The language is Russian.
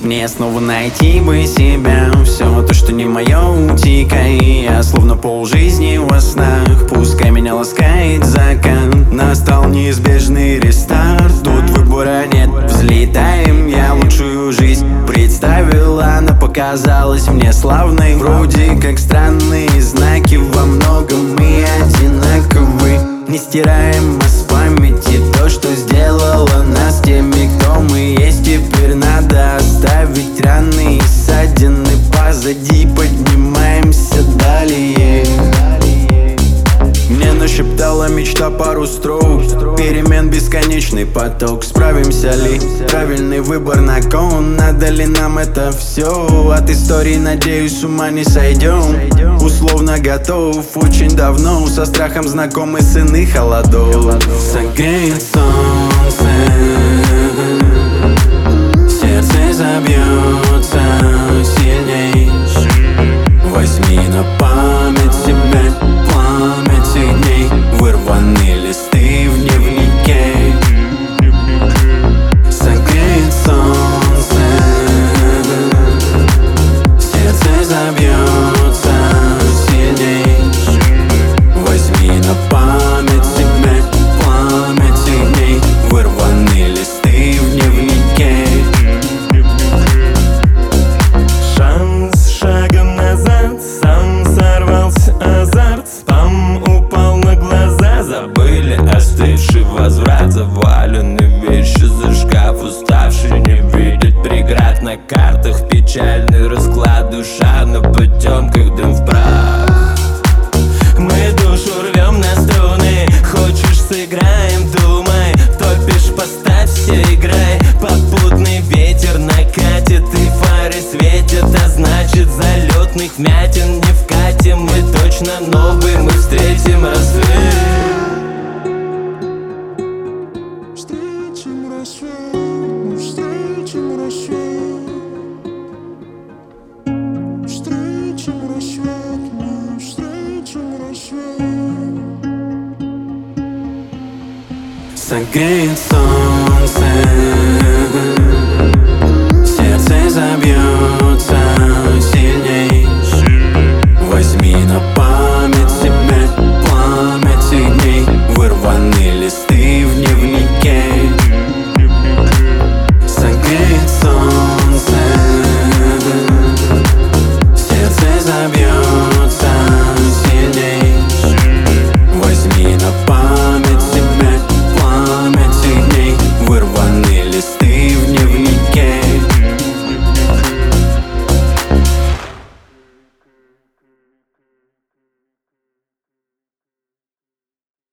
Мне снова найти бы себя. Все то, что не мое, утекай. Я словно полжизни во снах. Пускай меня ласкает закат. Настал неизбежный рестарт. Тут выбора нет, взлетаем. Я лучшую жизнь представила. Она показалась мне славной. Вроде как странные знаки, во многом мы одинаковы. Не стираем с памяти то, что сделало нас теми, кто мы есть. Теперь надо оставить раны и ссадины позади. Поднимаемся далее. Мне нашептала мечта пару строк. Перемен бесконечный поток. Справимся ли? Правильный выбор на кон. Надо ли нам это все? От истории, надеюсь, с ума не сойдем. Условно готов, очень давно. Со страхом знакомы сыны холодов. Согреет солнце, сердце забьется сильней. Возьми на память себе пламя тех дней. Вырваны листы в дневнике. Согреет солнце, сердце забьется сильней. Возьми на память себе пламя тех дней. Вырваны листы в дневнике. Шанс шагом назад, сам сорвался азарт. Спам упал на глаза, забыли остывший возврат. Завалены вещи за шкаф, уставший не видеть преград. На картах печальный расклад, душа на потемках, дым в прах. Мы душу рвем на струны, хочешь сыграем, думай. Топишь, поставь, все играй. Попутный ветер накатит и фары светят, а значит залетных вмятин не вкатим. Мы точно новый, мы встретим рассвет. Встретим рассвет, мы встретим рассвет. Встретим рассвет, мы встретим рассвет. Согреет солнце, сердце забьется сильней. Возьми на